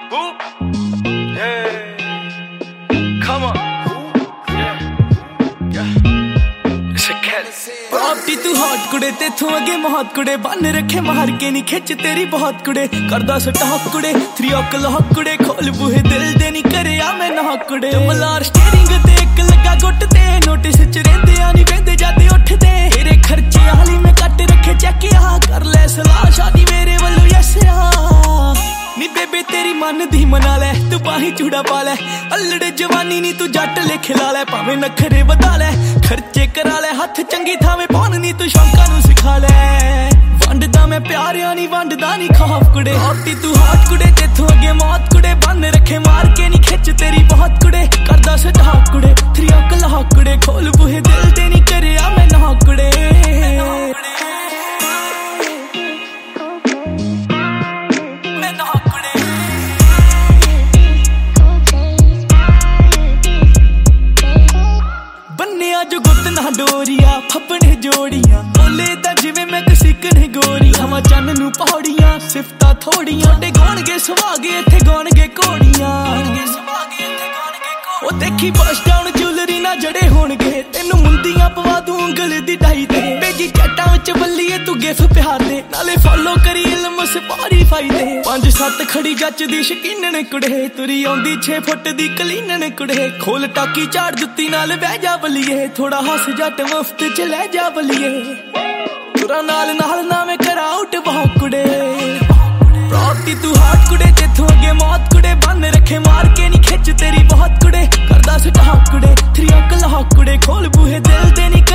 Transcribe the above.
property तू hot कुड़े तेथों अगे बहुत कुड़े बन रखे मार के नहीं खिच तेरी बहुत कुड़े करदा स्टॉक कुड़े 3 o'clock कुड़े खोल बूहे दिल दे नहीं करे आ मैं ना कुड़े मलार स्टीयरिंग ते एक लगा गुट ते नोटिस च रहंदे आ नहीं वेंदे जाते उठदे तेरे खर्चे आली में कट रखे चेक आ कर ले सलाह शादी मेरे वल्लों यस आ नी बेबे तेरी मन दी मना ले तू पाही चूड़ा पा ले अल्लड़ जवानी नी तू जट ले खिला ले भावें नखरे बता ले खर्चे करा ले हथ चंगी थावे पाउन नी तू शौकां नू सिखा ले वंडदा मैं प्यारिया नी वंडदा नी खौफ कुड़े हॉटी तू हॉट कुड़े तेथों अगे मौत कुड़े बन रखे मार के नी खिच तेरी बहुत कुड़े करदा स्टॉक कुड़े 3 o'clock कुड़े खोल बूहे दिल ते नी करे आ मैं ना कुड़े जो गुत ना डोरिया फपने जोड़ियां बोले ता जिवें मैं कसिकने गोरियां हवा चन्न नू पौड़ियां सिफता थोड़ियां डे गाणगे सुहागे इत्थे गाणगे घोड़ियां ओ देखी बस डाउन ज्वेलरी ना जड़े होणगे तेनू मुंदियां पवा दूं उंगल दी डाई ते भेजी चैटां विच बल्लीए तू गिफ प्यार दे नाले फॉलो करी इल्म स्पॉटिफाई दे 5-7 खड़ी जच दी शकीनन कुड़े तुरी आउंदी 6 फुट दी कलीनन कुड़े खोल टाकी झाड़ जुत्ती नाल बह जा बलिए थोड़ा हस जट मुफ्त च ले जा बलिए तुरा नाल नाल ना मैं करा आउट बहुत कुड़े प्रॉपर्टी तू हॉट कुड़े तेथों अगे मौत कुड़े बन रखे मार के नी खिच तेरी बहुत कुड़े करदा स्टॉक कुड़े 3 o'clock कुड़े खोल बूहे दिल ते नी